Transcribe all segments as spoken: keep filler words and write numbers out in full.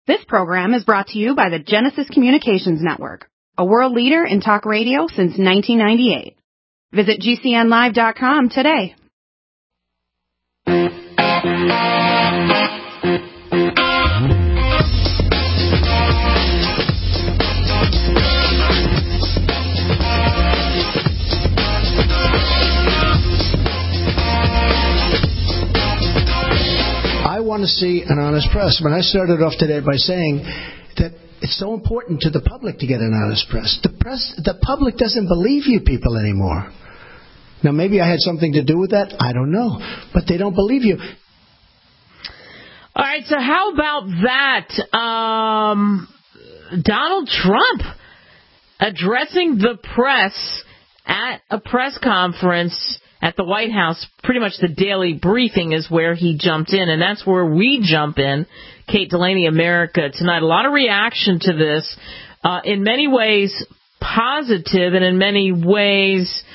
This program is brought to you by the Genesis Communications Network, a world leader in talk radio since nineteen ninety-eight. Visit G C N live dot com today. I want to see an honest press. When I started off today by saying that it's so important to the public to get an honest press. The press, the public doesn't believe you people anymore. Now, maybe I had something to do with that. I don't know. But they don't believe you. All right, so how about that? Um, Donald Trump addressing the press at a press conference at the White House. Pretty much the daily briefing is where he jumped in, and that's where we jump in. Kate Delaney, America Tonight. A lot of reaction to this. Uh, in many ways positive, and in many ways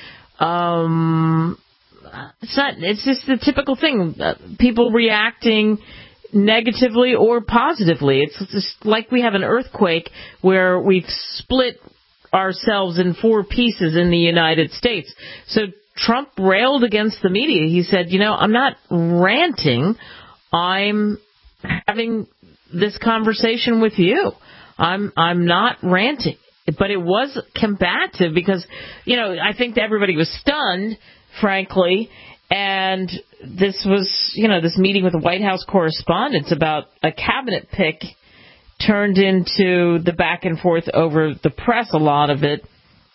um, it's not. It's just the typical thing. Uh, people reacting negatively or positively. It's just like we have an earthquake where we've split ourselves in four pieces in the United States. So Trump railed against the media. He said, you know, I'm not ranting. I'm having this conversation with you. I'm I'm not ranting. But it was combative because, you know, I think everybody was stunned, frankly. And this was, you know, this meeting with the White House correspondents about a cabinet pick turned into the back and forth over the press, a lot of it.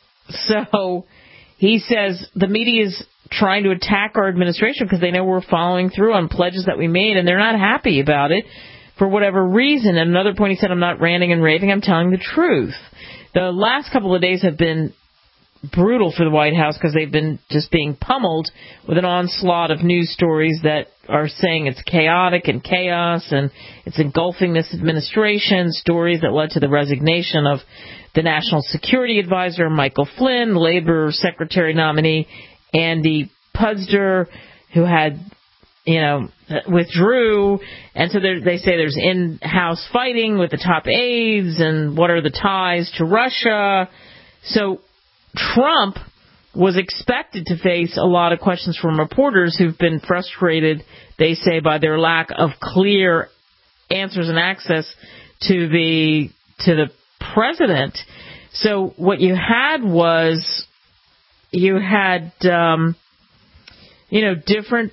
So he says the media is trying to attack our administration because they know we're following through on pledges that we made, and they're not happy about it for whatever reason. At another point, he said, I'm not ranting and raving, I'm telling the truth. The last couple of days have been brutal for the White House because they've been just being pummeled with an onslaught of news stories that are saying it's chaotic and chaos and it's engulfing this administration, stories that led to the resignation of the National Security Advisor, Michael Flynn, Labor Secretary nominee, Andy Puzder, who had, you know, withdrew. And so they say there's in-house fighting with the top aides and what are the ties to Russia. So Trump was expected to face a lot of questions from reporters who've been frustrated, they say, by their lack of clear answers and access to the to the president. So what you had was you had, um, you know, different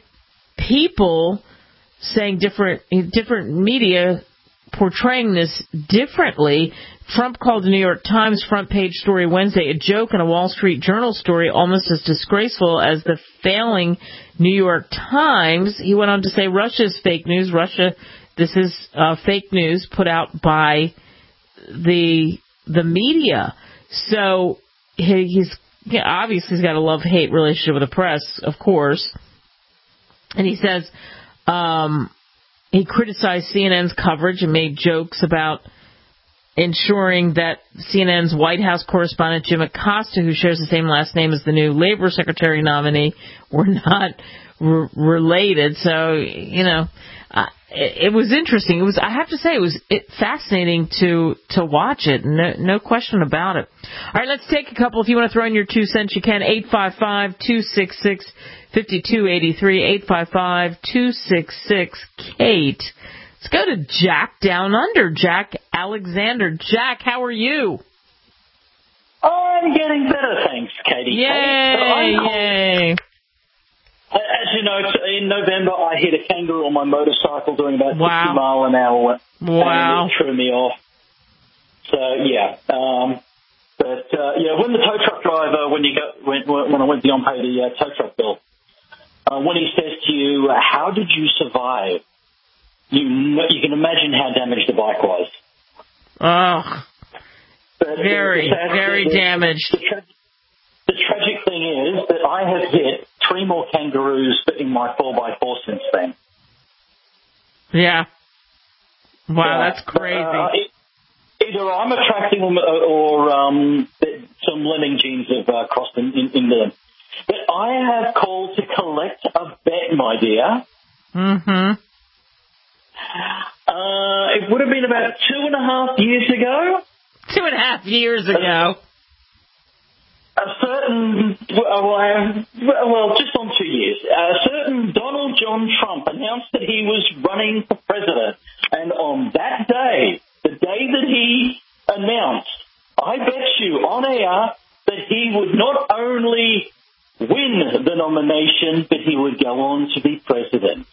people saying different different media portraying this differently. Trump called the New York Times front page story Wednesday a joke and a Wall Street Journal story almost as disgraceful as the failing New York Times. He went on to say Russia's fake news. Russia, this is uh, fake news put out by the the media. So he, he's yeah, obviously he's got a love-hate relationship with the press, of course. And he says um, he criticized C N N's coverage and made jokes about ensuring that C N N's White House correspondent Jim Acosta, who shares the same last name as the new Labor Secretary nominee, were not re- related. So, you know, uh, it, it was interesting. It was, I have to say, it was it, fascinating to to watch it. No, no question about it. All right, let's take a couple. If you want to throw in your two cents, you can. eight five five, two six six, five two eight three, eight five five, two six six, Kate. Let's go to Jack down under. Jack Alexander. Jack, how are you? I'm getting better, thanks, Katie. Yay, so yay. As you know, in November I hit a kangaroo on my motorcycle doing about wow. sixty mile an hour. Wow. And it threw me off. So, yeah. Um, but, uh, yeah, when the tow truck driver, when you go, when, when I went beyond pay the uh, tow truck bill, uh, when he says to you, how did you survive? You know, you can imagine how damaged the bike was. Oh, but very, the, the very the, damaged. The, tra- the tragic thing is that I have hit three more kangaroos in my four by four since then. Yeah. Wow, yeah. that's crazy. Uh, it, either I'm attracting them or, or um, some lemming genes have uh, crossed in, in, into them. But I have called to collect a bet, my dear. Mm-hmm. Uh, it would have been about two and a half years ago. Two and a half years ago. A certain, well, well, just on two years, a certain Donald John Trump announced that he was running for president. And on that day, the day that he announced, I bet you on air that he would not only win the nomination, but he would go on to be president.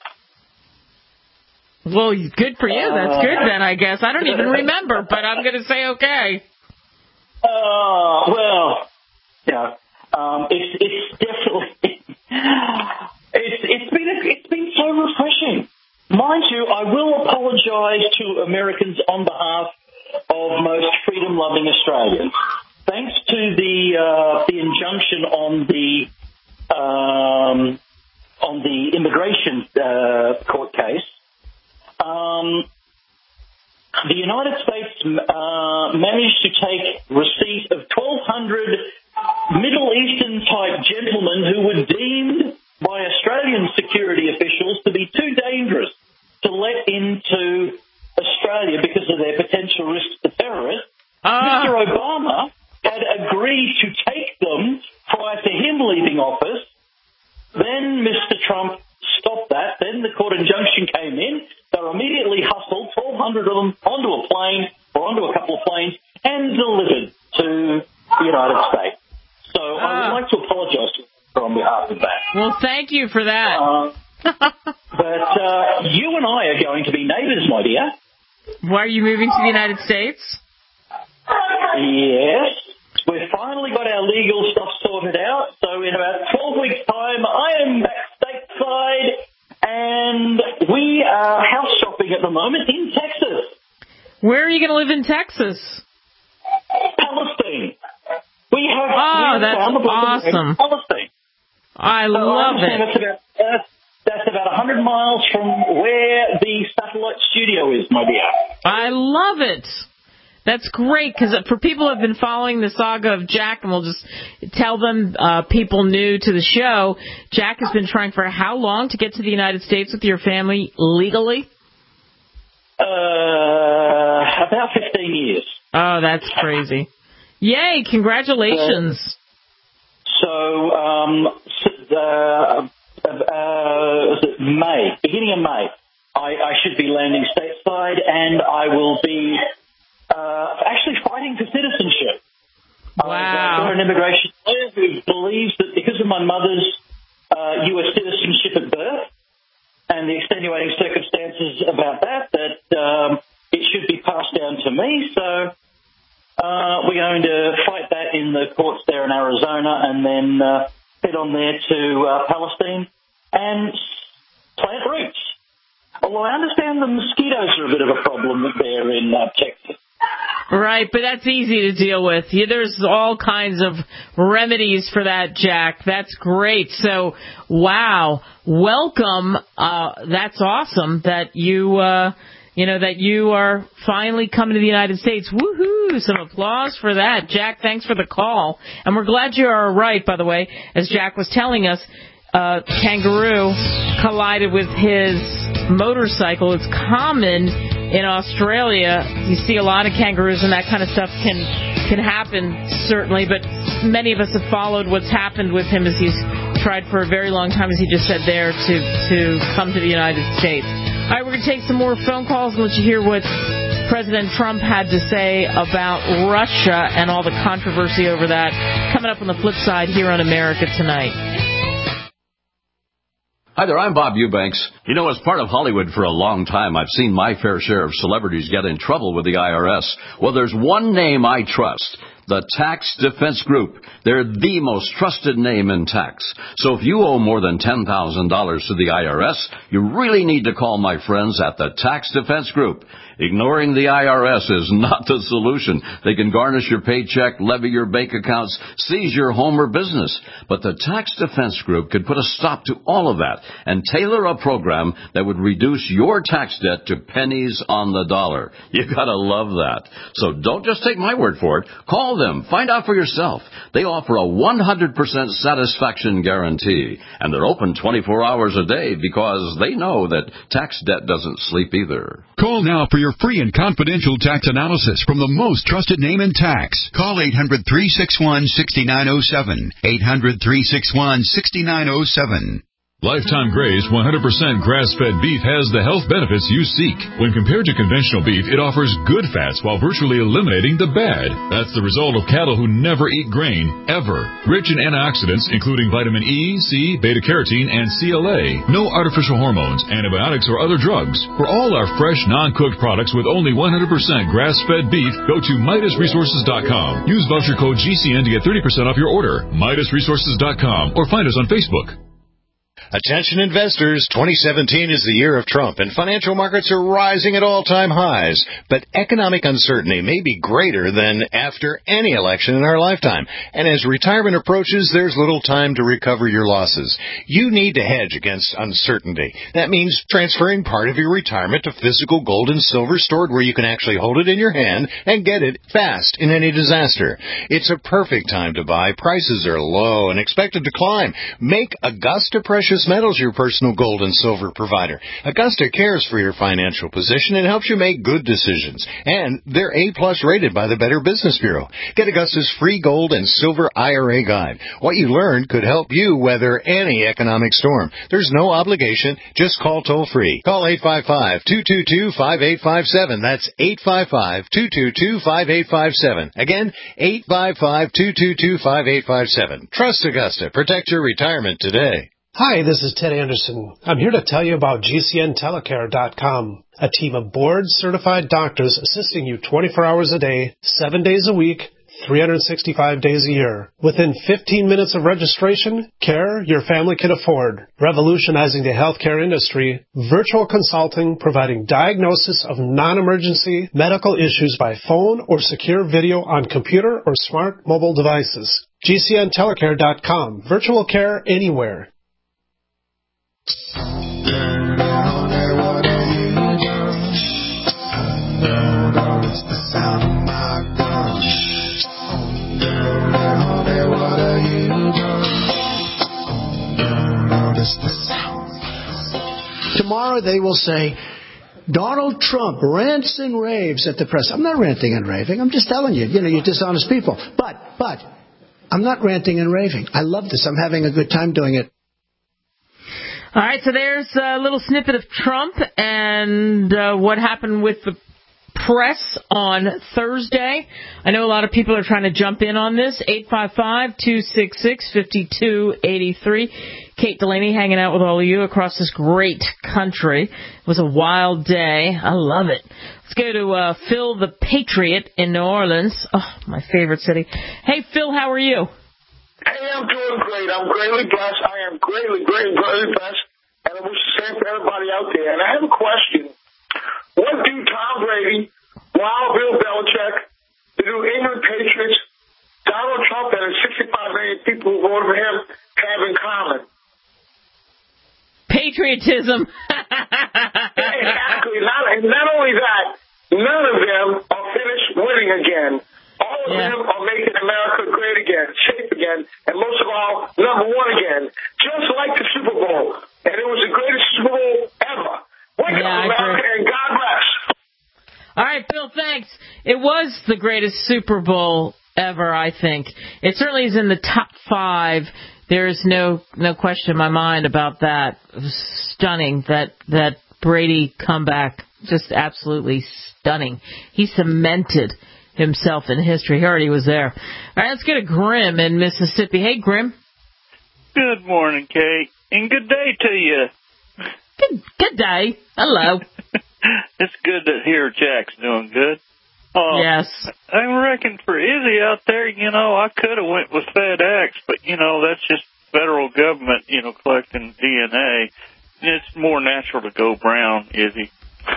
Well, good for you. That's good then, I guess. I don't even remember, but I'm going to say okay. Oh, uh, well, yeah. Um, it's it's definitely it's it's been a, it's been so refreshing. Mind you, I will apologise to Americans on behalf of most freedom-loving Australians. Thanks to the uh, the injunction on the um, on the immigration uh, court case. Um, the United States uh, managed to take receipt of twelve hundred Middle Eastern-type gentlemen who were deemed by Australian security officials to be too dangerous to let into Australia because of their potential risks to terrorists. Uh. Mister Obama had agreed to take them prior to him leaving office. Then Mister Trump stopped that. Then the court injunction came in. They were immediately hustled, twelve hundred of them, onto a plane or onto a couple of planes and delivered to the United States. So uh. I would like to apologise on behalf of that. Well, thank you for that. Uh, but uh, you and I are going to be neighbours, my dear. Why are you moving to the United States? Yes. We've finally got our legal stuff sorted out. So in about twelve weeks' time, I am back stateside, and we are house shopping at the moment in Texas. Where are you going to live in Texas? Palestine. We have. Oh, we have that's awesome. Palestine. I so love I it. That's about, uh, that's about one hundred miles from where the satellite studio is, my dear. I love it. That's great, because for people who have been following the saga of Jack, and we'll just tell them, uh, people new to the show, Jack has been trying for how long to get to the United States with your family legally? Uh, about fifteen years. Oh, that's crazy. Yay, congratulations. Uh, so, um, uh, uh, May, beginning of May, I, I should be landing stateside, and I will be uh, actually fighting for citizenship. Wow. I've got an immigration lawyer who believes that because of my mother's uh, U S citizenship at birth and the extenuating circumstances about that, that um, it should be passed down to me. So uh, we're going to fight that in the courts there in Arizona, and then uh, head on there to uh, Palestine and plant roots. Although I understand the mosquitoes are a bit of a problem there in uh, Texas. Right, but that's easy to deal with. Yeah, there's all kinds of remedies for that, Jack. That's great. So, wow, welcome. Uh, that's awesome that you, uh, you know, that you are finally coming to the United States. Woohoo! Some applause for that, Jack. Thanks for the call, and we're glad you are right. By the way, as Jack was telling us, uh, kangaroo collided with his motorcycle. It's common in Australia. You see a lot of kangaroos, and that kind of stuff can can happen, certainly, but many of us have followed what's happened with him as he's tried for a very long time, as he just said there, to, to come to the United States. All right, we're going to take some more phone calls and let you hear what President Trump had to say about Russia and all the controversy over that, coming up on the flip side here on America Tonight. Hi there, I'm Bob Eubanks. You know, as part of Hollywood for a long time, I've seen my fair share of celebrities get in trouble with the I R S. Well, there's one name I trust. The Tax Defense Group. They're the most trusted name in tax. So if you owe more than ten thousand dollars to the I R S, you really need to call my friends at the Tax Defense Group. Ignoring the I R S is not the solution. They can garnish your paycheck, levy your bank accounts, seize your home or business. But the Tax Defense Group could put a stop to all of that and tailor a program that would reduce your tax debt to pennies on the dollar. You gotta love that. So don't just take my word for it. Call Call them. Find out for yourself. They offer a one hundred percent satisfaction guarantee, and they're open twenty-four hours a day because they know that tax debt doesn't sleep either. Call now for your free and confidential tax analysis from the most trusted name in tax. Call eight hundred, three six one, six nine zero seven. eight hundred, three six one, six nine zero seven. Lifetime Gray's one hundred percent grass-fed beef has the health benefits you seek. When compared to conventional beef, it offers good fats while virtually eliminating the bad. That's the result of cattle who never eat grain, ever. Rich in antioxidants, including vitamin E, C, beta-carotene, and C L A. No artificial hormones, antibiotics, or other drugs. For all our fresh, non-cooked products with only one hundred percent grass-fed beef, go to Midas Resources dot com. Use voucher code G C N to get thirty percent off your order. Midas Resources dot com or find us on Facebook. Attention investors, twenty seventeen is the year of Trump, and financial markets are rising at all-time highs. But economic uncertainty may be greater than after any election in our lifetime. And as retirement approaches, there's little time to recover your losses. You need to hedge against uncertainty. That means transferring part of your retirement to physical gold and silver stored where you can actually hold it in your hand and get it fast in any disaster. It's a perfect time to buy. Prices are low and expected to climb. Make Augusta Precious Metals your personal gold and silver provider. Augusta cares for your financial position and helps you make good decisions. And they're A-plus rated by the Better Business Bureau. Get Augusta's free gold and silver I R A guide. What you learned could help you weather any economic storm. There's no obligation. Just call toll-free. Call eight five five, two two two, five eight five seven. That's eight five five, two two two, five eight five seven. Again, eight five five, two two two, five eight five seven. Trust Augusta. Protect your retirement today. Hi, this is Ted Anderson. I'm here to tell you about G C N telecare dot com, a team of board-certified doctors assisting you twenty-four hours a day, seven days a week, three hundred sixty-five days a year. Within fifteen minutes of registration, care your family can afford. Revolutionizing the healthcare industry, virtual consulting providing diagnosis of non-emergency medical issues by phone or secure video on computer or smart mobile devices. G C N telecare dot com. Virtual care anywhere. Tomorrow they will say, Donald Trump rants and raves at the press. I'm not ranting and raving. I'm just telling you, you know, you're dishonest people. But, but, I'm not ranting and raving. I love this. I'm having a good time doing it. All right, so there's a little snippet of Trump and uh, what happened with the press on Thursday. I know a lot of people are trying to jump in on this. eight five five, two six six, five two eight three. Kate Delaney hanging out with all of you across this great country. It was a wild day. I love it. Let's go to uh, Phil the Patriot in New Orleans. Oh, my favorite city. Hey, Phil, how are you? Hey, I'm doing great. I'm greatly blessed. I am greatly, greatly, greatly blessed. And I wish the same for everybody out there. And I have a question. What do Tom Brady, Wild Bill Belichick, the New England Patriots, Donald Trump, and the sixty-five million people who voted for him have in common? Patriotism. Exactly. Not, and not only that, none of them are finished winning again. All of yeah. them are making America great again, safe again, and most of all, number one again. Just like the Super Bowl. And it was the greatest Super Bowl ever. Wake yeah, up, America, and God bless. All right, Bill, thanks. It was the greatest Super Bowl ever, I think. It certainly is in the top five. There is no no question in my mind about that. It was stunning, that, that Brady comeback. Just absolutely stunning. He cemented himself in history. He already was there. All right, let's go to Grim in Mississippi. Hey, Grim. Good morning, Kate, and good day to you. Good, good day. Hello. It's good to hear Jack's doing good. Uh, yes. I reckon for Izzy out there, you know, I could have went with FedEx, but, you know, that's just federal government, you know, collecting D N A. It's more natural to go brown, Izzy.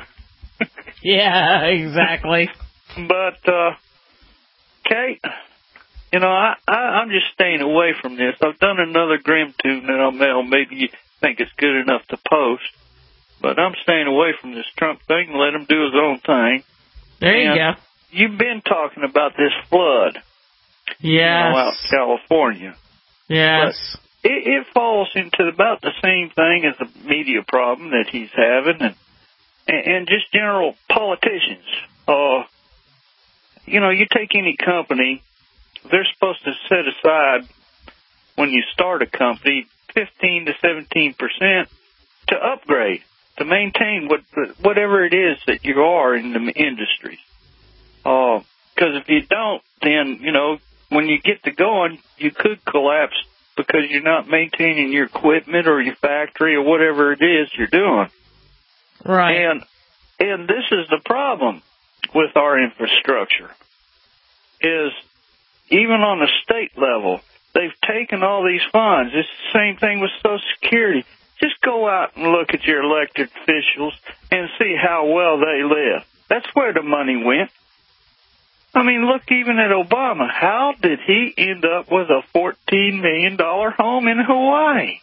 Yeah, exactly. But, uh, Kate, you know, I, I, I'm just staying away from this. I've done another Grim tune that I'll mail. Maybe you think it's good enough to post. But I'm staying away from this Trump thing and let him do his own thing. There you and go. You've been talking about this flood. Yes. You know, out in California. Yes. But it, it falls into about the same thing as the media problem that he's having, and and, and just general politicians. Uh, you know, you take any company, they're supposed to set aside, when you start a company, fifteen to seventeen percent to upgrade, to maintain what whatever it is that you are in the industry. Because uh, if you don't, then, you know, when you get to going, you could collapse because you're not maintaining your equipment or your factory or whatever it is you're doing. Right. And and this is the problem with our infrastructure, is even on the state level, they've taken all these funds. It's the same thing with Social Security. Just go out and look at your elected officials and see how well they live. That's where the money went. I mean, look even at Obama. How did he end up with a fourteen million dollars home in Hawaii?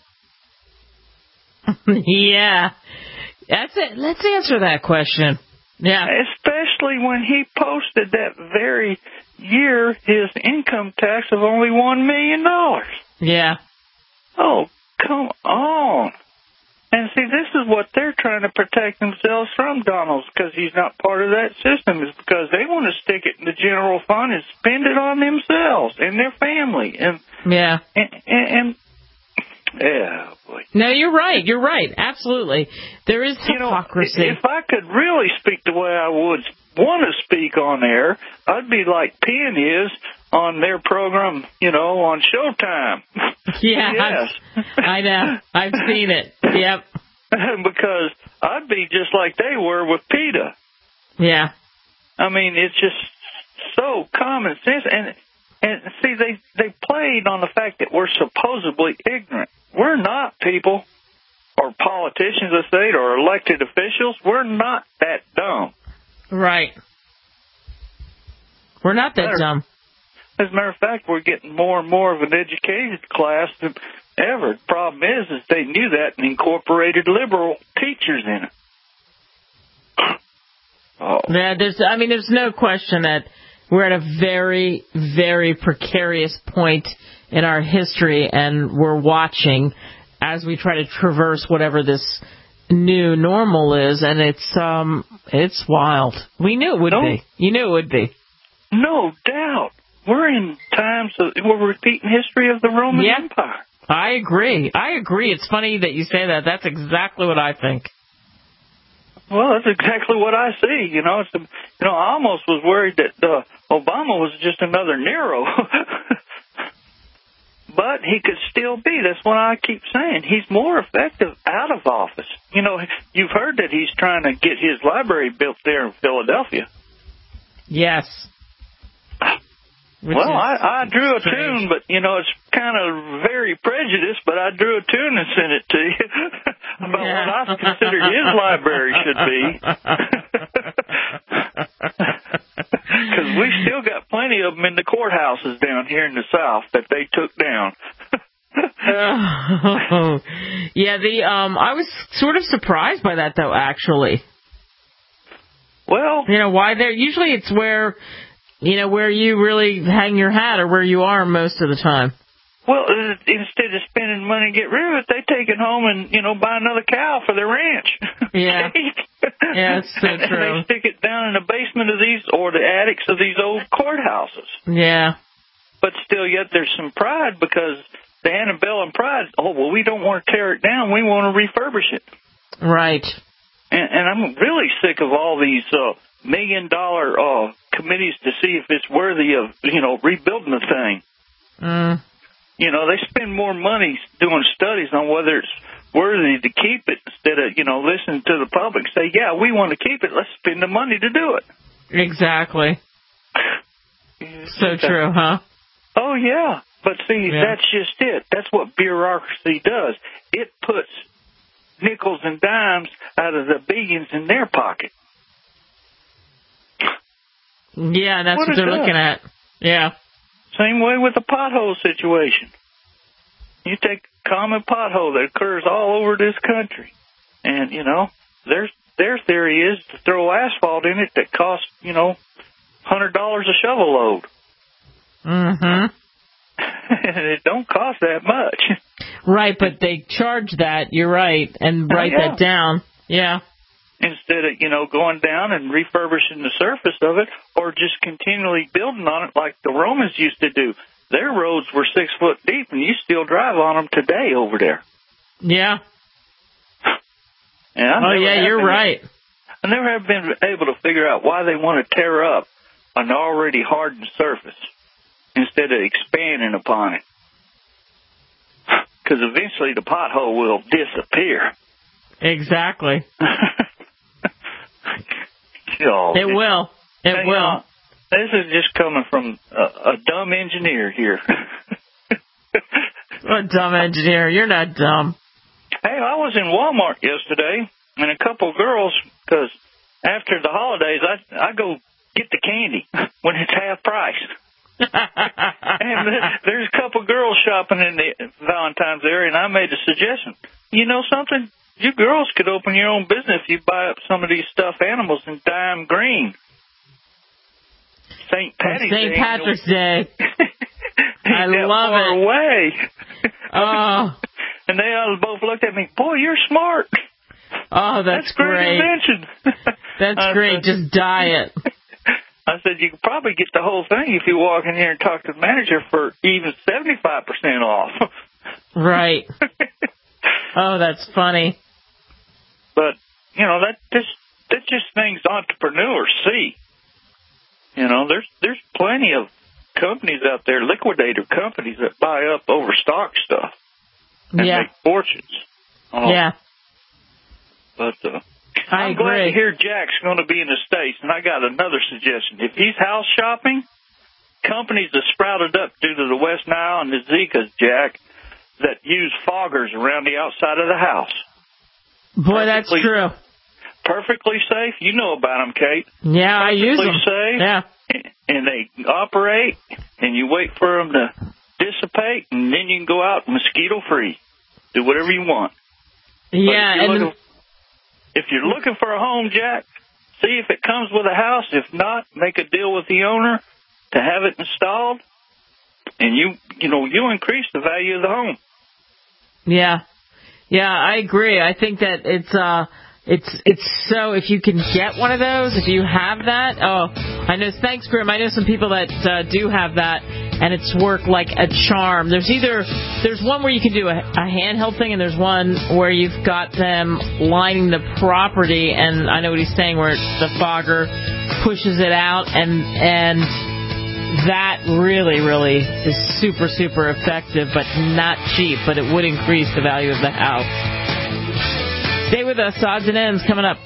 Yeah. That's it. Let's answer that question. Yeah. Especially when he posted that very year his income tax of only one million dollars. Yeah. Oh, come on. And see, this is what they're trying to protect themselves from, Donald, because he's not part of that system, is because they want to stick it in the general fund and spend it on themselves and their family. And yeah. And, and, and yeah, boy. No, you're right. You're right. Absolutely. There is hypocrisy. You know, if I could really speak the way I would want to speak on air, I'd be like Penn is on their program, you know, on Showtime. Yeah, yes. I know. I've seen it. Yep. Because I'd be just like they were with PETA. Yeah. I mean, it's just so common sense. And and see, they, they played on the fact that we're supposedly ignorant. We're not, people, or politicians of the state or elected officials. We're not that dumb. Right. We're not that matter, dumb. As a matter of fact, we're getting more and more of an educated class than ever. The problem is, is they knew that and incorporated liberal teachers in it. Oh. Yeah, there's. I mean, there's no question that we're at a very, very precarious point in our history, and we're watching as we try to traverse whatever this new normal is, and it's um, it's wild. We knew it would no, be. You knew it would be. No doubt. We're in times of, we're repeating history of the Roman yep. Empire. I agree. I agree. It's funny that you say that. That's exactly what I think. Well, that's exactly what I see. You know, it's a, you know, I almost was worried that uh, Obama was just another Nero. But he could still be. That's what I keep saying. He's more effective out of office. You know, you've heard that he's trying to get his library built there in Philadelphia. Yes. Which well, I, I drew a strange. tune, but, you know, it's kind of very prejudiced, but I drew a tune and sent it to you about yeah. what I consider his library should be. Because we still got plenty of them in the courthouses down here in the South that they took down. oh. Yeah, the um, I was sort of surprised by that, though, actually. Well, you know, why they're usually it's where... You know, where you really hang your hat or where you are most of the time. Well, instead of spending money to get rid of it, they take it home and, you know, buy another cow for their ranch. Yeah. Yeah, it's so and true. they stick it down in the basement of these, or the attics of these old courthouses. Yeah. But still, yet there's some pride because the antebellum pride, oh, well, we don't want to tear it down. We want to refurbish it. Right. And, and I'm really sick of all these uh, million-dollar uh, committees to see if it's worthy of, you know, rebuilding the thing. Mm. You know, they spend more money doing studies on whether it's worthy to keep it instead of, you know, listening to the public say, yeah, we want to keep it. Let's spend the money to do it. Exactly. So true, huh? Oh, yeah. But see, yeah. that's just it. That's what bureaucracy does. It puts nickels and dimes out of the billions in their pocket. Yeah, that's what, what they're does. looking at. Yeah. Same way with the pothole situation. You take a common pothole that occurs all over this country, and, you know, their their theory is to throw asphalt in it that costs, you know, one hundred dollars a shovel load. Mm-hmm. It don't cost that much. Right, but they charge that, you're right, and write yeah. that down. Yeah. Instead of, you know, going down and refurbishing the surface of it or just continually building on it like the Romans used to do. Their roads were six foot deep, and you still drive on them today over there. Yeah. And oh, yeah, you're been, right. I never have been able to figure out why they want to tear up an already hardened surface instead of expanding upon it. Because eventually the pothole will disappear. Exactly. oh, it will. It hey, will. Uh, this is just coming from a, a dumb engineer here. What a dumb engineer. You're not dumb. Hey, I was in Walmart yesterday, and a couple girls, because after the holidays, I I go get the candy when it's half price. And there's a couple girls shopping in the Valentine's area, and I made a suggestion. You know something? You girls could open your own business if you buy up some of these stuffed animals and dye them green. Saint Patty's Saint Day. Patrick's Day. I love far it. Away. Oh. And they all both looked at me. Boy, you're smart. Oh, that's, that's great. great. Invention. That's great. Said, Just dye it. I said, you could probably get the whole thing if you walk in here and talk to the manager for even seventy-five percent off. Right. Oh, that's funny. But, you know, that just, that's just things entrepreneurs see. You know, there's there's plenty of companies out there, liquidator companies, that buy up overstock stuff and yeah. make fortunes. Oh. Yeah. But uh, I I'm agree. glad to hear Jack's going to be in the States, and I got another suggestion. If he's house shopping, companies that sprouted up due to the West Nile and the Zika's, Jack, that use foggers around the outside of the house. Boy, that's perfectly, true. Perfectly safe. You know about them, Kate. Yeah, perfectly I use them. Safe, yeah. And they operate, and you wait for them to dissipate, and then you can go out mosquito-free. Do whatever you want. Yeah, if you're, and looking, if you're looking for a home, Jack, see if it comes with a house. If not, make a deal with the owner to have it installed, and you, you know, you increase the value of the home. Yeah, yeah, I agree. I think that it's uh, it's it's so if you can get one of those, if you have that. Oh, I know. Thanks, Grim. I know some people that uh, do have that, and it's worked like a charm. There's either there's one where you can do a, a handheld thing, and there's one where you've got them lining the property, and I know what he's saying, where the fogger pushes it out, and and. That really, really is super, super effective, but not cheap, but it would increase the value of the house. Stay with us. Odds and Ends coming up.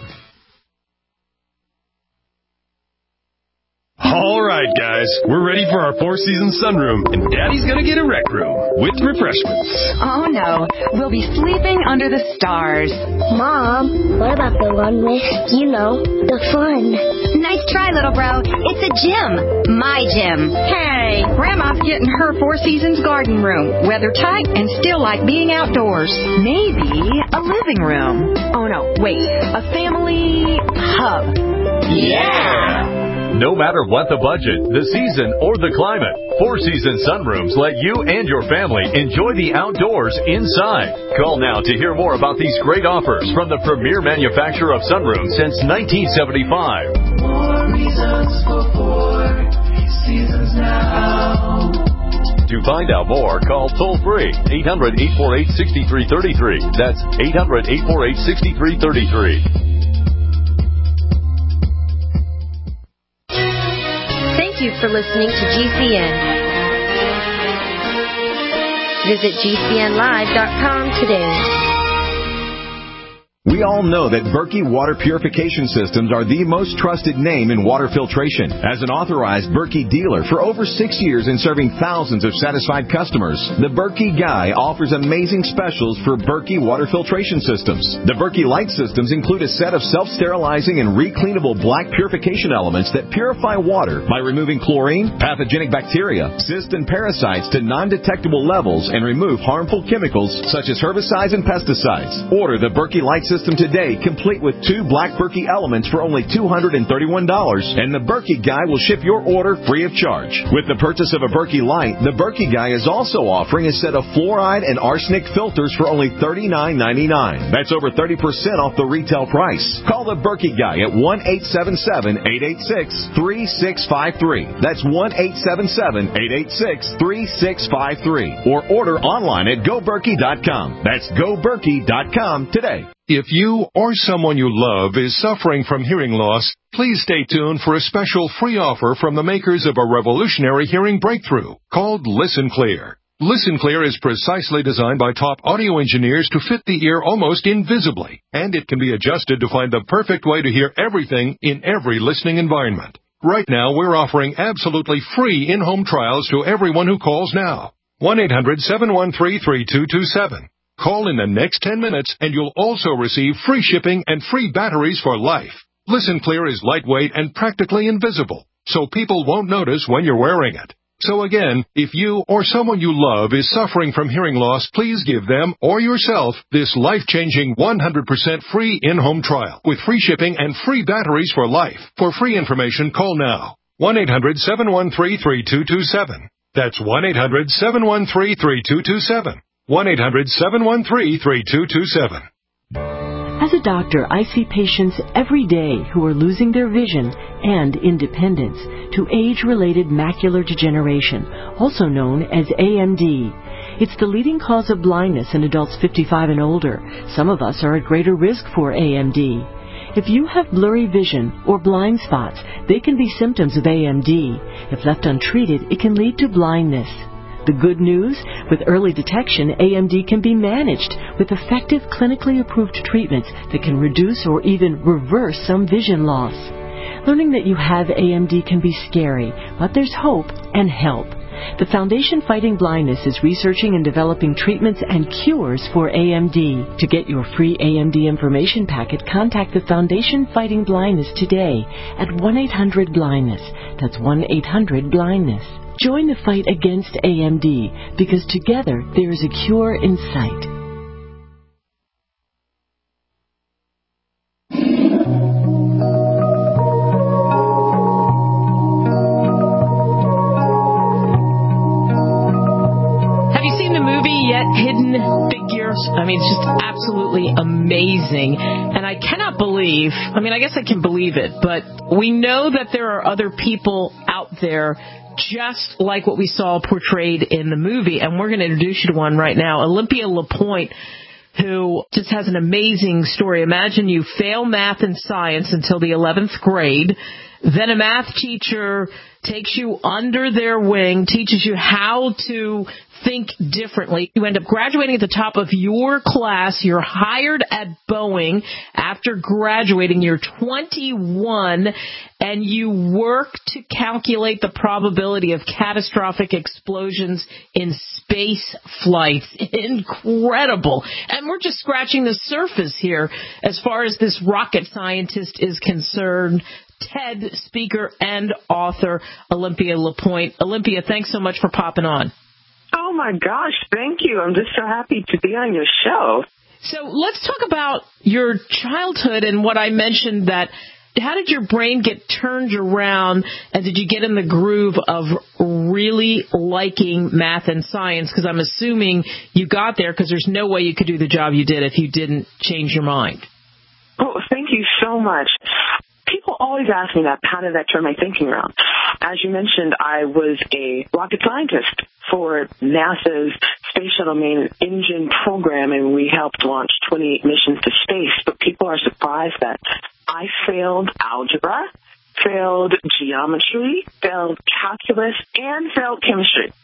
All right, guys, we're ready for our Four Seasons sunroom, and Daddy's gonna get a rec room with refreshments. Oh, no. We'll be sleeping under the stars. Mom, what about the one with, you know, the fun? Nice try, little bro. It's a gym. My gym. Hey, Grandma's getting her Four Seasons garden room. Weather tight and still like being outdoors. Maybe a living room. Oh, no, wait. A family hub. Yeah! No matter what the budget, the season, or the climate, Four Seasons Sunrooms let you and your family enjoy the outdoors inside. Call now to hear more about these great offers from the premier manufacturer of sunrooms since nineteen seventy-five. More reasons for Four Seasons now. To find out more, call toll-free eight hundred, eight four eight, six three three three. That's eight hundred, eight four eight, six three three three. Thank you for listening to G C N. Visit G C N live dot com today. We all know that Berkey Water Purification Systems are the most trusted name in water filtration. As an authorized Berkey dealer for over six years and serving thousands of satisfied customers, the Berkey Guy offers amazing specials for Berkey Water Filtration Systems. The Berkey Light Systems include a set of self-sterilizing and recleanable black purification elements that purify water by removing chlorine, pathogenic bacteria, cysts, and parasites to non-detectable levels and remove harmful chemicals such as herbicides and pesticides. Order the Berkey Light Systems system today, complete with two Black Berkey elements for only two hundred thirty-one dollars, and the Berkey Guy will ship your order free of charge. With the purchase of a Berkey Light, the Berkey Guy is also offering a set of fluoride and arsenic filters for only thirty-nine ninety-nine. That's over thirty percent off the retail price. Call the Berkey Guy at one eight seven seven, eight eight six, three six five three. That's one eight seven seven, eight eight six, three six five three. Or order online at go berkey dot com. That's go berkey dot com today. If you or someone you love is suffering from hearing loss, please stay tuned for a special free offer from the makers of a revolutionary hearing breakthrough called Listen Clear. Listen Clear is precisely designed by top audio engineers to fit the ear almost invisibly, and it can be adjusted to find the perfect way to hear everything in every listening environment. Right now, we're offering absolutely free in-home trials to everyone who calls now. one eight hundred, seven one three, three two two seven. Call in the next ten minutes and you'll also receive free shipping and free batteries for life. Listen Clear is lightweight and practically invisible, so people won't notice when you're wearing it. So again, if you or someone you love is suffering from hearing loss, please give them or yourself this life-changing one hundred percent free in-home trial with free shipping and free batteries for life. For free information, call now. one eight hundred, seven one three, three two two seven. That's one eight hundred, seven one three, three two two seven. one eight hundred, seven one three, three two two seven. As a doctor, I see patients every day who are losing their vision and independence to age-related macular degeneration, also known as A M D. It's the leading cause of blindness in adults fifty-five and older. Some of us are at greater risk for A M D. If you have blurry vision or blind spots, they can be symptoms of A M D. If left untreated, it can lead to blindness. The good news? With early detection, A M D can be managed with effective clinically approved treatments that can reduce or even reverse some vision loss. Learning that you have A M D can be scary, but there's hope and help. The Foundation Fighting Blindness is researching and developing treatments and cures for A M D. To get your free A M D information packet, contact the Foundation Fighting Blindness today at one eight hundred blindness. That's one eight hundred blindness. Join the fight against A M D, because together there is a cure in sight. Have you seen the movie yet, Hidden Figures? I mean, it's just absolutely amazing. And I cannot believe, I mean, I guess I can believe it, but we know that there are other people out there just like what we saw portrayed in the movie, and we're going to introduce you to one right now. Olympia LaPointe, who just has an amazing story. Imagine you fail math and science until the eleventh grade, then a math teacher takes you under their wing, teaches you how to think differently. You end up graduating at the top of your class. You're hired at Boeing after graduating. You're twenty-one, and you work to calculate the probability of catastrophic explosions in space flights. Incredible. And we're just scratching the surface here as far as this rocket scientist is concerned. TED speaker and author Olympia LaPointe. Olympia, thanks so much for popping on. Oh, my gosh. Thank you. I'm just so happy to be on your show. So let's talk about your childhood and what I mentioned, that how did your brain get turned around, and did you get in the groove of really liking math and science? Because I'm assuming you got there because there's no way you could do the job you did if you didn't change your mind. Oh, thank you so much. People always ask me that, how did that turn my thinking around? As you mentioned, I was a rocket scientist for NASA's Space Shuttle Main Engine program, and we helped launch twenty-eight missions to space. But people are surprised that I failed algebra, failed geometry, failed calculus, and failed chemistry.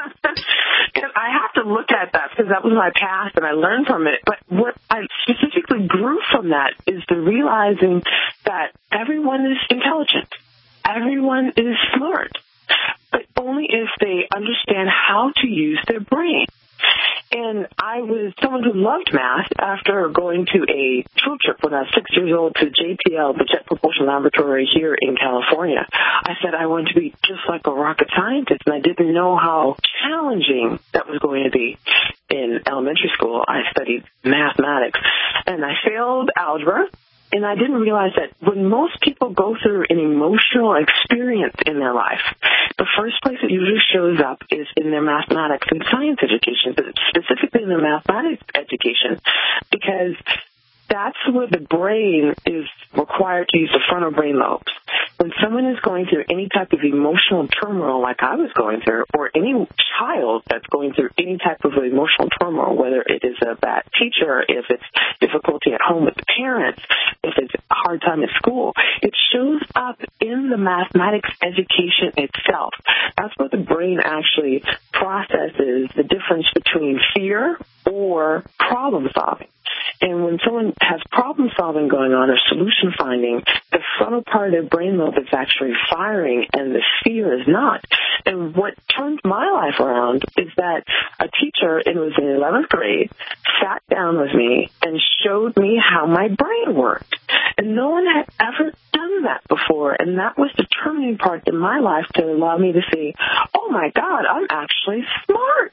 And I have to look at that because that was my past and I learned from it. But what I specifically grew from that is the realizing that everyone is intelligent. Everyone is smart, but only if they understand how to use their brain. And I was someone who loved math after going to a field trip when I was six years old to J P L, the Jet Propulsion Laboratory here in California. I said I wanted to be just like a rocket scientist, and I didn't know how challenging that was going to be. In elementary school, I studied mathematics, and I failed algebra. And I didn't realize that when most people go through an emotional experience in their life, the first place it usually shows up is in their mathematics and science education, but specifically in their mathematics education, because that's where the brain is required to use the frontal brain lobes. When someone is going through any type of emotional turmoil like I was going through, or any child that's going through any type of emotional turmoil, whether it is a bad teacher, if it's difficulty at home with the parents, if it's a hard time at school, it shows up in the mathematics education itself. That's where the brain actually processes the difference between fear or problem solving. And when someone has problem solving going on or solution finding, the frontal part of their brain lobe is actually firing and the fear is not. And what turned my life around is that a teacher, it was in eleventh grade, sat down with me and showed me how my brain worked. And no one had ever done that before. And that was the turning part in my life to allow me to see, oh my God, I'm actually smart.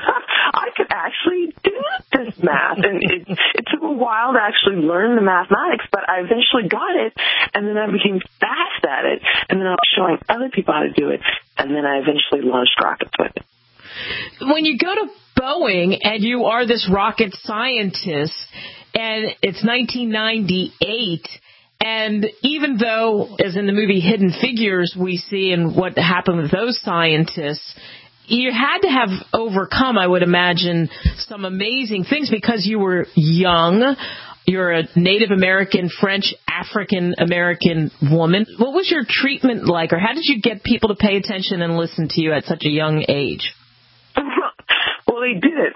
I could actually do this math. And it, it took a while to actually learn the mathematics, but I eventually got it, and then I became fast at it, and then I was showing other people how to do it, and then I eventually launched rockets with it. When you go to Boeing and you are this rocket scientist, and it's nineteen ninety-eight, and even though, as in the movie Hidden Figures, we see and what happened with those scientists, you had to have overcome, I would imagine, some amazing things because you were young. You're a Native American, French, African American woman. What was your treatment like, or how did you get people to pay attention and listen to you at such a young age? Well, they did.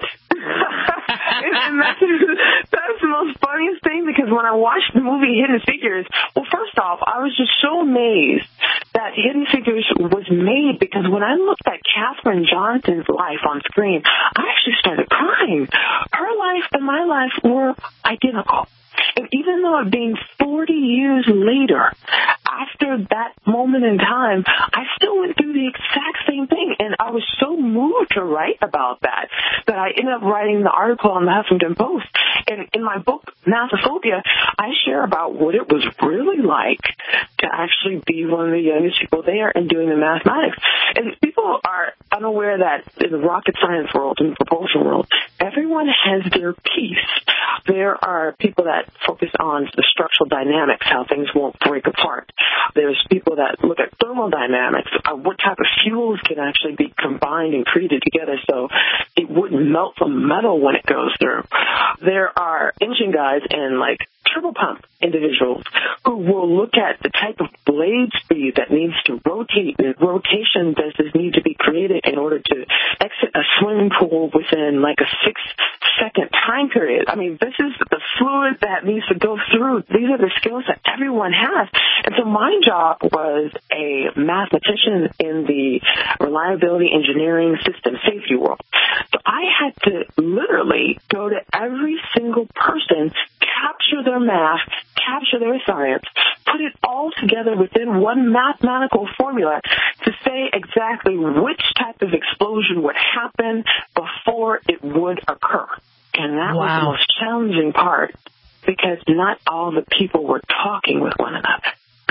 and, and that's, that's the most funniest thing, because when I watched the movie Hidden Figures, well, first off, I was just so amazed that Hidden Figures was made, because when I looked at Katherine Johnson's life on screen, I actually started crying. Her life and my life were identical. And even though it being forty years later, after that moment in time, I still went through the exact same thing. And I was so moved to write about that, that I ended up writing the article on the Huffington Post. And in my book, Mathophobia, I share about what it was really like to actually be one of the youngest people there and doing the mathematics. And people are unaware that in the rocket science world, in the propulsion world, everyone has their piece. There are people that focus on the structural dynamics, how things won't break apart. There's people that look at thermodynamics, uh, what type of fuels can actually be combined and created together so it wouldn't melt the metal when it goes through. There are engine guys and like turbopump individuals who will look at the type of blade speed that needs to rotate, and rotation does need to be created in order to exit a swimming pool within like a six second time period. I mean, this is the fluid that needs to go through. These are the skills that everyone has. And so my job was a mathematician in the reliability engineering system safety world. So I had to literally go to every single person, capture their math, capture their science, put it all together within one mathematical formula to say exactly which type of explosion would happen before it would occur. And that wow. was the most challenging part, because not all the people were talking with one another.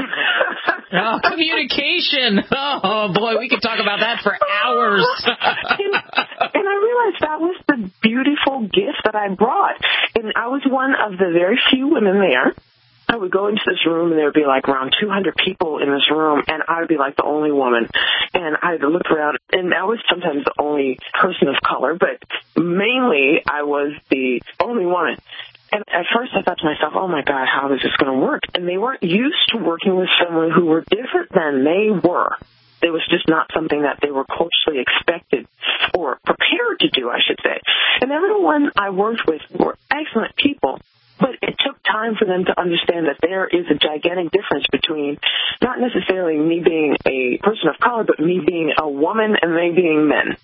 Oh, communication. Oh, boy, we could talk about that for hours. and, and I realized that was the beautiful gift that I brought. And I was one of the very few women there. I would go into this room, and there would be like around two hundred people in this room, and I would be like the only woman. And I would look around, and I was sometimes the only person of color, but mainly I was the only woman. And at first I thought to myself, oh, my God, how is this going to work? And they weren't used to working with someone who were different than they were. It was just not something that they were culturally expected or prepared to do, I should say. And everyone I worked with were excellent people, but it took time for them to understand that there is a gigantic difference between not necessarily me being a person of color, but me being a woman and they being men.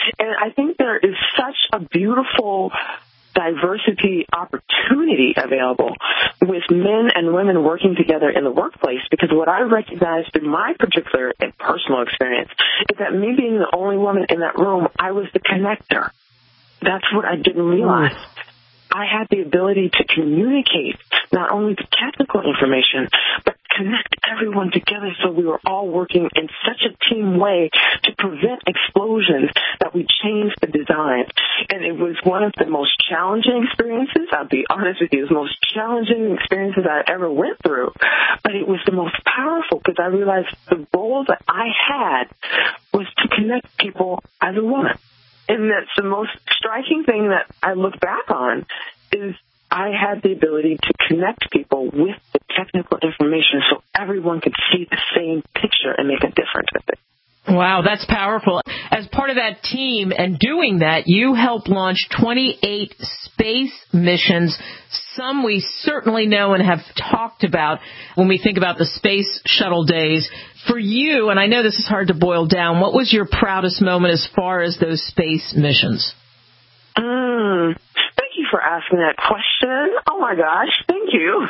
And I think there is such a beautiful diversity opportunity available with men and women working together in the workplace, because what I recognized in my particular and personal experience is that me being the only woman in that room, I was the connector. That's what I didn't realize. I had the ability to communicate not only the technical information, but connect everyone together so we were all working in such a team way to prevent explosions that we changed the design. And it was one of the most challenging experiences. I'll be honest with you, it was the most challenging experiences I ever went through. But it was the most powerful because I realized the role that I had was to connect people as a woman. And that's the most striking thing that I look back on is I had the ability to connect people with the technical information so everyone could see the same picture and make a difference with it. Wow, that's powerful. As part of that team and doing that, you helped launch twenty-eight space missions. Some we certainly know and have talked about when we think about the space shuttle days. For you, and I know this is hard to boil down, what was your proudest moment as far as those space missions? Mm, thank you for asking that question. Oh, my gosh. Thank you.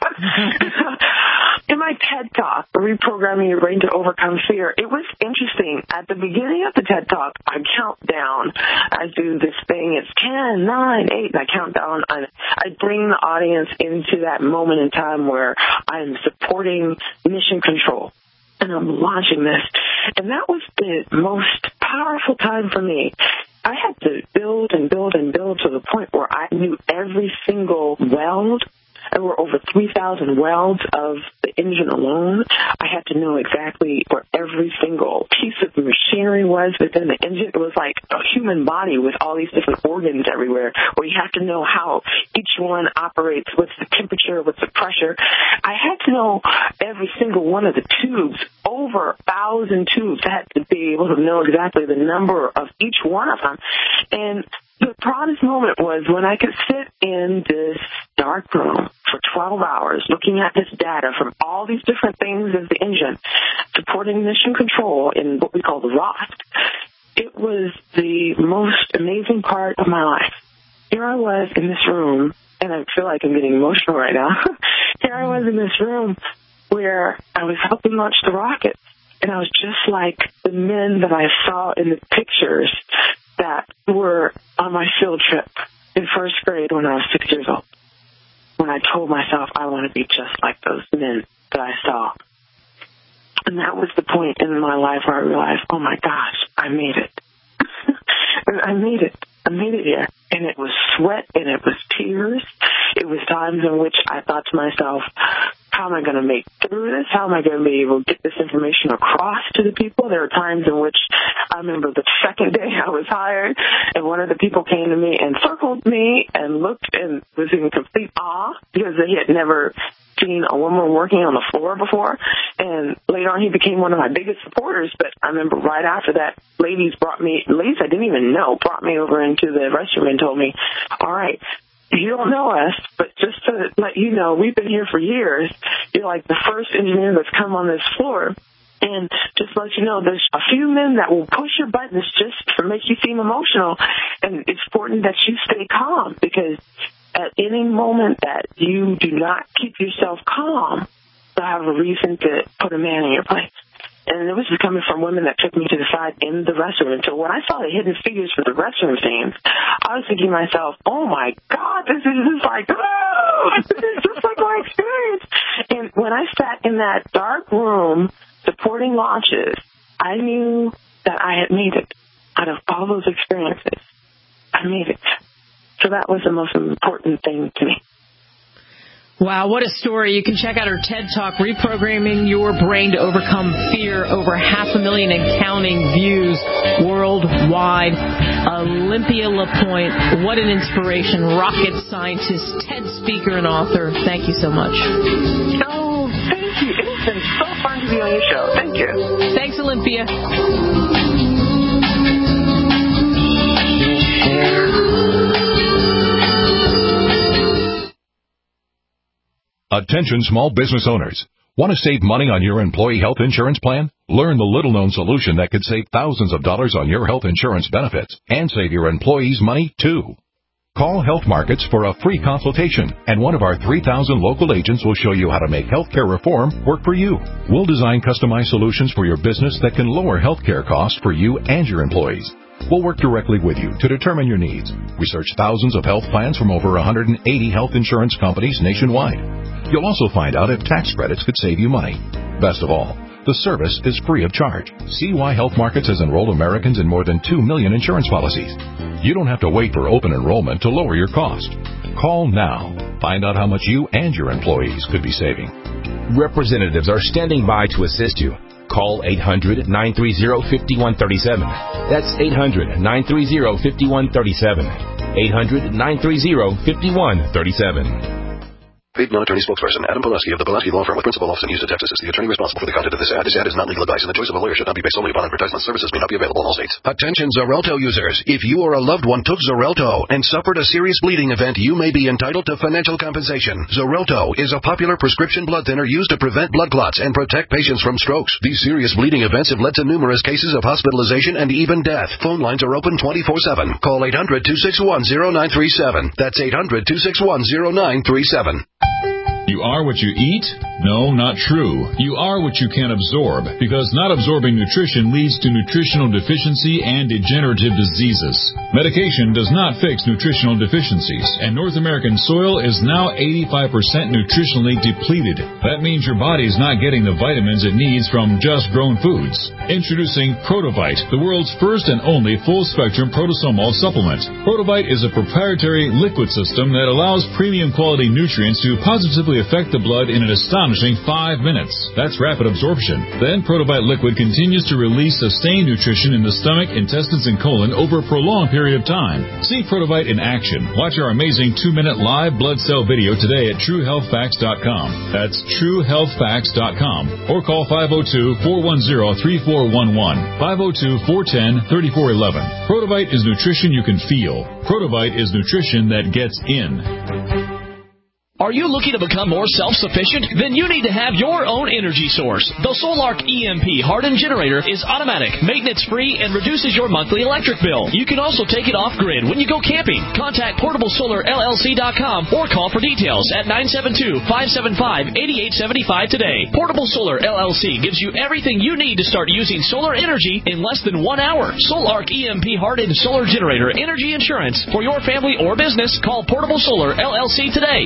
In my TED Talk, Reprogramming Your Brain to Overcome Fear, it was interesting. At the beginning of the TED Talk, I count down. I do this thing. It's ten, nine, eight, and I count down. I, I bring the audience into that moment in time where I'm supporting mission control. And I'm launching this. And that was the most powerful time for me. I had to build and build and build to the point where I knew every single weld. There were over three thousand welds of the engine alone. I had to know exactly where every single piece of machinery was within the engine. It was like a human body with all these different organs everywhere, where you have to know how each one operates, what's the temperature, what's the pressure. I had to know every single one of the tubes, over a thousand tubes. I had to be able to know exactly the number of each one of them. And the proudest moment was when I could sit in this dark room for twelve hours looking at this data from all these different things of the engine, supporting mission control in what we call the R O S T. It was the most amazing part of my life. Here I was in this room, and I feel like I'm getting emotional right now. Here I was in this room where I was helping launch the rocket, and I was just like the men that I saw in the pictures that were on my field trip in first grade when I was six years old, when I told myself I want to be just like those men that I saw. And that was the point in my life where I realized, oh my gosh, I made it. And I made it. I made it here. And it was sweat and it was tears. It was times in which I thought to myself, how am I going to make through this? How am I going to be able to get this information across to the people? There were times in which I remember the second day I was hired, and one of the people came to me and circled me and looked and was in complete awe because they had never seen a woman working on the floor before. And later on, he became one of my biggest supporters. But I remember right after that, ladies brought me, ladies I didn't even know, brought me over into the restroom and told me, all right, you don't know us, but just to let you know, we've been here for years. You're like the first engineer that's come on this floor. And just to let you know, there's a few men that will push your buttons just to make you seem emotional. And it's important that you stay calm, because at any moment that you do not keep yourself calm, you'll have a reason to put a man in your place. And it was coming from women that took me to the side in the restroom. And so when I saw the hidden figures for the restroom scenes, I was thinking to myself, oh my God, this is just like, oh, this is just like my experience. And when I sat in that dark room supporting launches, I knew that I had made it. Out of all those experiences, I made it. So that was the most important thing to me. Wow, what a story. You can check out her TED Talk, Reprogramming Your Brain to Overcome Fear. Over half a million and counting views worldwide. Olympia LaPointe, what an inspiration. Rocket scientist, TED speaker, and author. Thank you so much. Oh, thank you. It has been so fun to be on your show. Thank you. Thanks, Olympia. Attention small business owners. Want to save money on your employee health insurance plan? Learn the little-known solution that could save thousands of dollars on your health insurance benefits and save your employees money, too. Call Health Markets for a free consultation, and one of our three thousand local agents will show you how to make healthcare reform work for you. We'll design customized solutions for your business that can lower healthcare costs for you and your employees. We'll work directly with you to determine your needs. Research thousands of health plans from over one hundred eighty health insurance companies nationwide. You'll also find out if tax credits could save you money. Best of all, the service is free of charge. See why Health Markets has enrolled Americans in more than two million insurance policies. You don't have to wait for open enrollment to lower your cost. Call now. Find out how much you and your employees could be saving. Representatives are standing by to assist you. Call eight hundred, nine three zero, five one three seven. That's eight hundred, nine three zero, five one three seven. eight hundred, nine three zero, five one three seven. Paid non-attorney spokesperson Adam Pulaski of the Pulaski Law Firm with principal office in Houston, Texas is the attorney responsible for the content of this ad. This ad is not legal advice, and the choice of a lawyer should not be based solely upon advertisement. Services may not be available in all states. Attention Xarelto users. If you or a loved one took Xarelto and suffered a serious bleeding event, you may be entitled to financial compensation. Xarelto is a popular prescription blood thinner used to prevent blood clots and protect patients from strokes. These serious bleeding events have led to numerous cases of hospitalization and even death. Phone lines are open twenty-four seven. Call eight hundred, two six one, zero nine three seven. That's eight hundred, two six one, zero nine three seven. You are what you eat? No, not true. You are what you can absorb, because not absorbing nutrition leads to nutritional deficiency and degenerative diseases. Medication does not fix nutritional deficiencies, and North American soil is now eighty-five percent nutritionally depleted. That means your body is not getting the vitamins it needs from just grown foods. Introducing Protovite, the world's first and only full-spectrum protosomal supplement. Protovite is a proprietary liquid system that allows premium quality nutrients to positively affect the blood in an astonishing five minutes. That's rapid absorption. Then Protovite liquid continues to release sustained nutrition in the stomach, intestines, and colon over a prolonged period of time. See Protovite in action. Watch our amazing two-minute live blood cell video today at true health facts dot com. That's true health facts dot com. Or call five oh two, four one zero, three four one one, five oh two, four one zero, three four one one. Protovite is nutrition you can feel. Protovite is nutrition that gets in. Are you looking to become more self-sufficient? Then you need to have your own energy source. The Solark E M P hardened generator is automatic, maintenance-free, and reduces your monthly electric bill. You can also take it off-grid when you go camping. Contact portable solar L L C dot com or call for details at nine seven two, five seven five, eight eight seven five today. Portable Solar L L C gives you everything you need to start using solar energy in less than one hour. Solark E M P hardened solar generator energy insurance for your family or business. Call Portable Solar L L C today.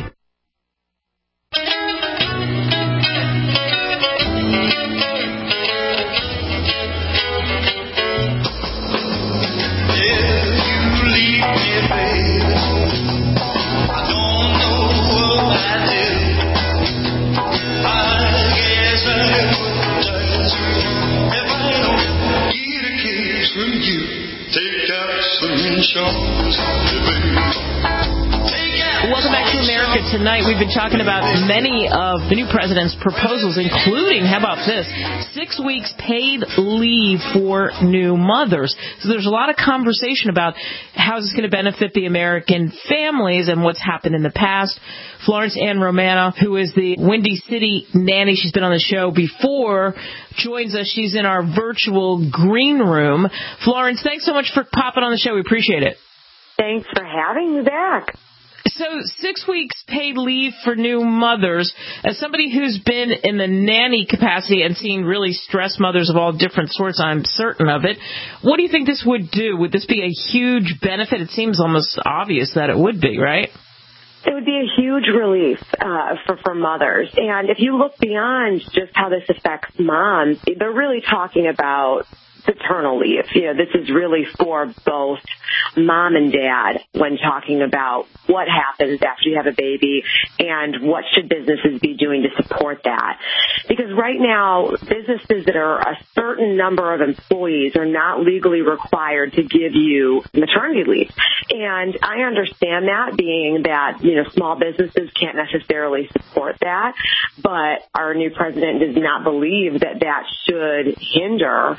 Welcome back to America Tonight. We've been talking about many of the new president's proposals, including, how about this, six weeks paid leave for new mothers. So there's a lot of conversation about how this is going to benefit the American families and what's happened in the past. Florence Ann Romano, who is the Windy City nanny, she's been on the show before, joins us. She's in our virtual green room. Florence, thanks so much for popping on the show. We appreciate it. Thanks for having me back. So six weeks paid leave for new mothers. As somebody who's been in the nanny capacity and seen really stressed mothers of all different sorts, I'm certain of it. What do you think this would do? Would this be a huge benefit? It seems almost obvious that it would be, right? It would be a huge relief uh, for, for mothers. And if you look beyond just how this affects moms, they're really talking about paternal leave. You know, this is really for both mom and dad when talking about what happens after you have a baby and what should businesses be doing to support that. Because right now, businesses that are a certain number of employees are not legally required to give you maternity leave. And I understand that, being that, you know, small businesses can't necessarily support that, but our new president does not believe that that should hinder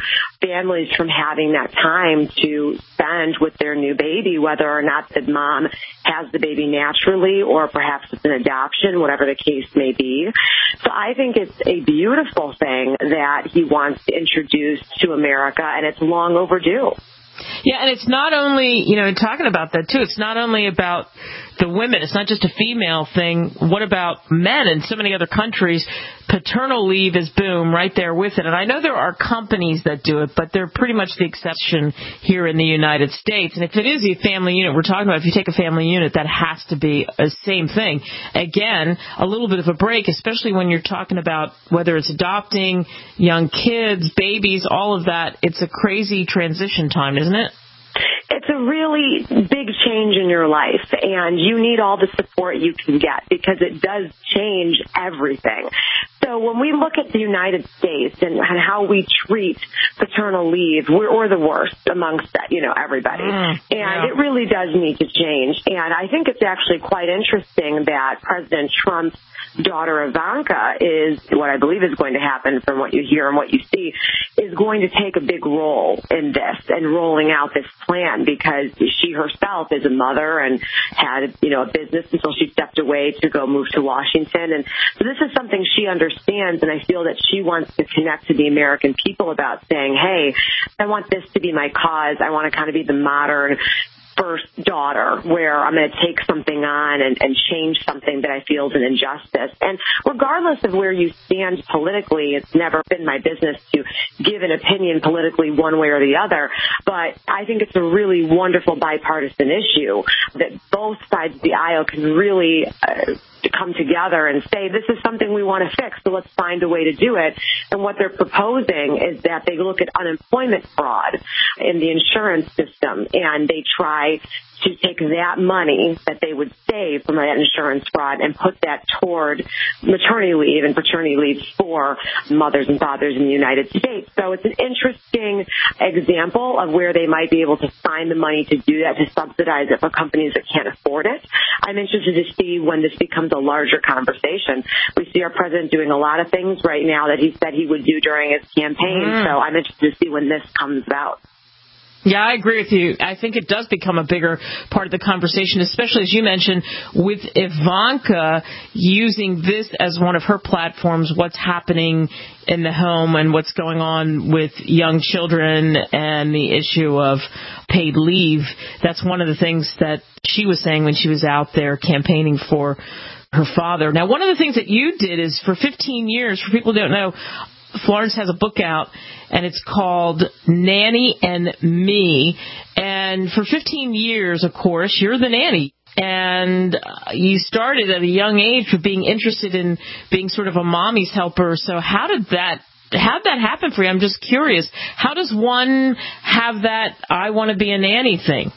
families from having that time to spend with their new baby, whether or not the mom has the baby naturally or perhaps it's an adoption, whatever the case may be. So I think it's a beautiful thing that he wants to introduce to America, and it's long overdue. Yeah, and it's not only, you know, talking about that, too, it's not only about the women. It's not just a female thing. What about men? In so many other countries, paternal leave is boom right there with it. And I know there are companies that do it, but they're pretty much the exception here in the United States. And if it is a family unit, we're talking about if you take a family unit, that has to be the same thing. Again, a little bit of a break, especially when you're talking about whether it's adopting, young kids, babies, all of that. It's a crazy transition time, isn't it? It's a really big change in your life, and you need all the support you can get because it does change everything. So when we look at the United States and, and how we treat paternal leave, we're, we're the worst amongst that, you know, everybody. Mm, and yeah. It really does need to change. And I think it's actually quite interesting that President Trump's daughter Ivanka is, what I believe is going to happen from what you hear and what you see, is going to take a big role in this and rolling out this plan because she herself is a mother and had, you know, a business until she stepped away to go move to Washington. And so this is something she understands, and I feel that she wants to connect to the American people about saying, hey, I want this to be my cause. I want to kind of be the modern first daughter where I'm going to take something on and, and change something that I feel is an injustice. And regardless of where you stand politically, it's never been my business to give an opinion politically one way or the other. But I think it's a really wonderful bipartisan issue that both sides of the aisle can really uh, come together and say, this is something we want to fix, so let's find a way to do it. And what they're proposing is that they look at unemployment fraud in the insurance system, and they try to take that money that they would save from that insurance fraud and put that toward maternity leave and paternity leave for mothers and fathers in the United States. So it's an interesting example of where they might be able to find the money to do that, to subsidize it for companies that can't afford it. I'm interested to see when this becomes a larger conversation. We see our president doing a lot of things right now that he said he would do during his campaign. Mm. So I'm interested to see when this comes about. Yeah, I agree with you. I think it does become a bigger part of the conversation, especially as you mentioned, with Ivanka using this as one of her platforms, what's happening in the home and what's going on with young children and the issue of paid leave. That's one of the things that she was saying when she was out there campaigning for her father. Now, one of the things that you did is for fifteen years, for people who don't know, Florence has a book out, and it's called Nanny and Me. And for fifteen years, of course, you're the nanny. And you started at a young age with being interested in being sort of a mommy's helper. So how did that how did that happen for you? I'm just curious. How does one have that I want to be a nanny thing?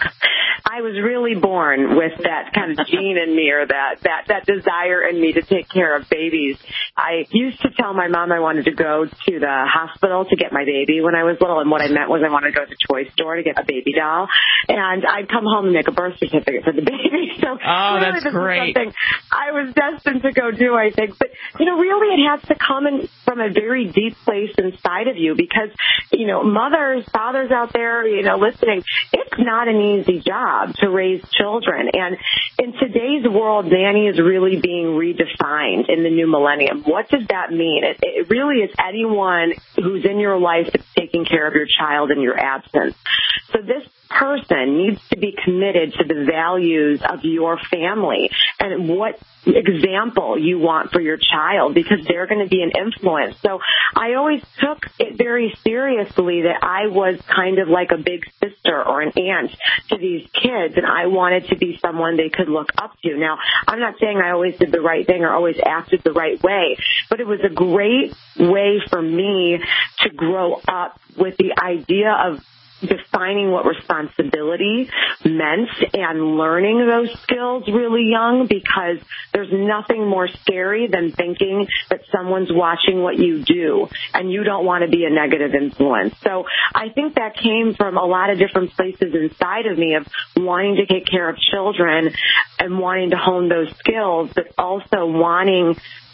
I was really born with that kind of gene in me, or that, that, that desire in me to take care of babies. I used to tell my mom I wanted to go to the hospital to get my baby when I was little, and what I meant was I wanted to go to the toy store to get a baby doll, and I'd come home and make a birth certificate for the baby. So oh, really, that's this great. Is something I was destined to go do, I think. But, you know, really it has to come in from a very deep place inside of you because, you know, mothers, fathers out there, you know, listening, it's not an easy job to raise children. And in today's world, nanny is really being redefined in the new millennium. What does that mean? It, it really is anyone who's in your life that's taking care of your child in your absence. So this person needs to be committed to the values of your family and what example you want for your child, because they're going to be an influence. So I always took it very seriously that I was kind of like a big sister or an aunt to these kids, and I wanted to be someone they could look up to. Now, I'm not saying I always did the right thing or always acted the right way, but it was a great way for me to grow up with the idea of defining what responsibility meant and learning those skills really young, because there's nothing more scary than thinking that someone's watching what you do and you don't want to be a negative influence. So I think that came from a lot of different places inside of me of wanting to take care of children and wanting to hone those skills, but also wanting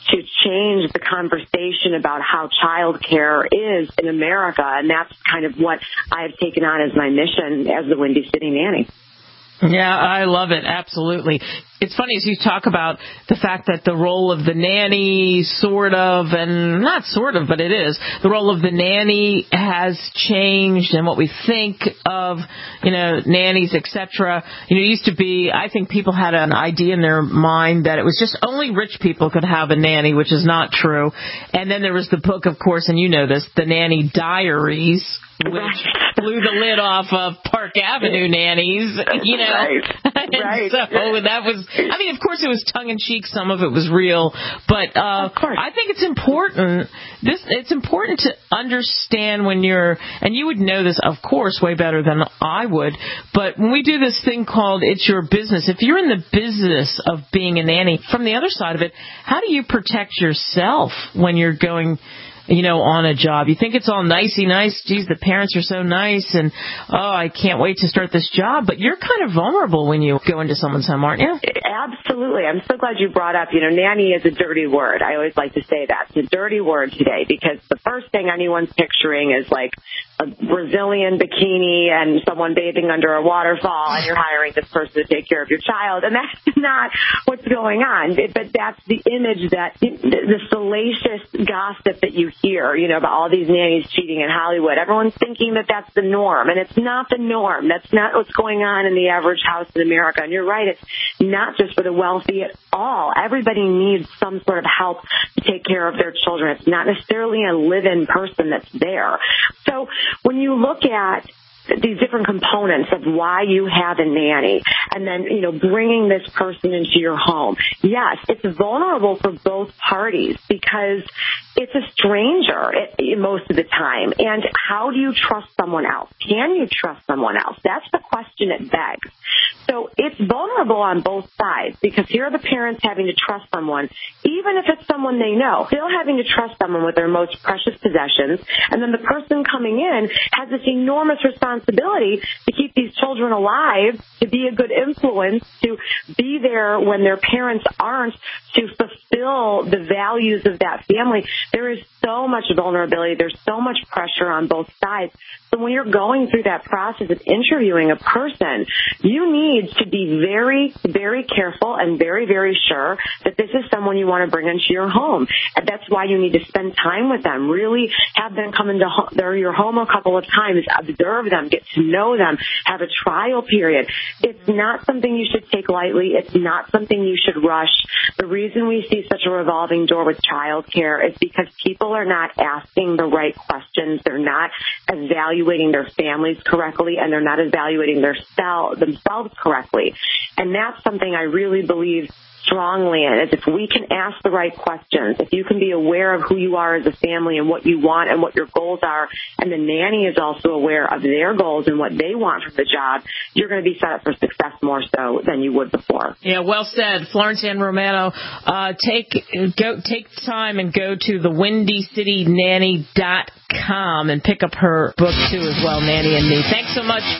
to change the conversation about how child care is in America, and that's kind of what I've taken on as my mission as the Windy City Nanny. Yeah, I love it. Absolutely. It's funny as you talk about the fact that the role of the nanny sort of, and not sort of, but it is, the role of the nanny has changed and what we think of, you know, nannies, et cetera. You know, it used to be, I think people had an idea in their mind that it was just only rich people could have a nanny, which is not true. And then there was the book, of course, and you know this, The Nanny Diaries, which blew the lid off of Park Avenue nannies, you know. Right. Right. So that was, I mean, of course it was tongue-in-cheek, some of it was real, but uh, I think it's important, this it's important to understand when you're, and you would know this, of course, way better than I would, but when we do this thing called It's Your Business, if you're in the business of being a nanny, from the other side of it, how do you protect yourself when you're going, you know, on a job? You think it's all nicey nice. Geez, the parents are so nice, and oh, I can't wait to start this job. But you're kind of vulnerable when you go into someone's home, aren't you? Absolutely. I'm so glad you brought up, you know, nanny is a dirty word. I always like to say that. It's a dirty word today because the first thing anyone's picturing is like a Brazilian bikini and someone bathing under a waterfall, and you're hiring this person to take care of your child. And that's not what's going on. But that's the image that, the salacious gossip that you hear, you know, about all these nannies cheating in Hollywood. Everyone's thinking that that's the norm, and it's not the norm. That's not what's going on in the average house in America. And you're right, it's not just for the wealthy at all. Everybody needs some sort of help to take care of their children. It's not necessarily a live-in person that's there. So when you look at these different components of why you have a nanny, and then, you know, bringing this person into your home. Yes, it's vulnerable for both parties because it's a stranger it, most of the time. And how do you trust someone else? Can you trust someone else? That's the question it begs. So it's vulnerable on both sides because here are the parents having to trust someone, even if it's someone they know, still having to trust someone with their most precious possessions. And then the person coming in has this enormous responsibility to keep these children alive, to be a good influence, to be there when their parents aren't, to fulfill the values of that family. There is so much vulnerability. There's so much pressure on both sides. So when you're going through that process of interviewing a person, you need to be very, very careful and very, very sure that this is someone you want to bring into your home. And that's why you need to spend time with them. Really have them come into ho- their, your home a couple of times, observe them, get to know them, have a trial period. It's not something you should take lightly. It's not something you should rush. The reason we see such a revolving door with child care is because people are not asking the right questions. They're not evaluating their families correctly, and they're not evaluating their sel- themselves correctly. And that's something I really believe strongly in, is if we can ask the right questions, if you can be aware of who you are as a family and what you want and what your goals are, and the nanny is also aware of their goals and what they want from the job, you're going to be set up for success more so than you would before. Yeah, well said. Florence Ann Romano, uh, take go take time and go to the windy city nanny dot com and pick up her book too as well, Nanny and Me. Thanks so much.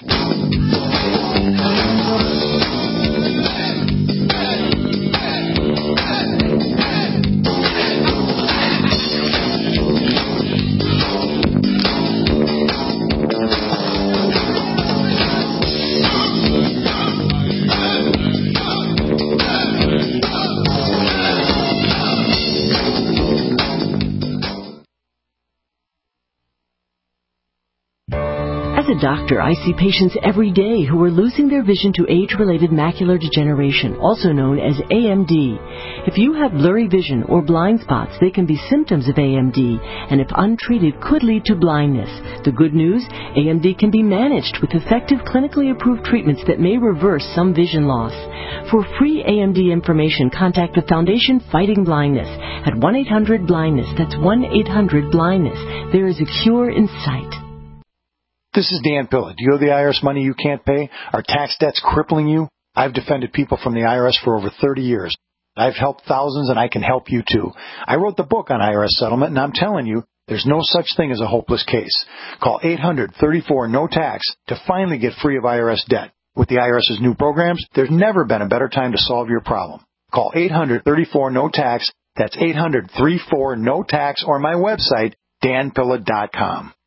As a doctor, I see patients every day who are losing their vision to age-related macular degeneration, also known as A M D. If you have blurry vision or blind spots, they can be symptoms of A M D, and if untreated, could lead to blindness. The good news, A M D can be managed with effective clinically approved treatments that may reverse some vision loss. For free A M D information, contact the Foundation Fighting Blindness at one eight hundred blindness. That's one eight hundred blindness. There is a cure in sight. This is Dan Pilla. Do you owe the I R S money you can't pay? Are tax debts crippling you? I've defended people from the I R S for over thirty years. I've helped thousands, and I can help you too. I wrote the book on I R S settlement, and I'm telling you, there's no such thing as a hopeless case. Call eight hundred thirty-four no tax to finally get free of I R S debt. With the IRS's new programs, there's never been a better time to solve your problem. Call eight hundred thirty-four no tax That's eight hundred, three four, N O T A X or my website, dan pilla dot com.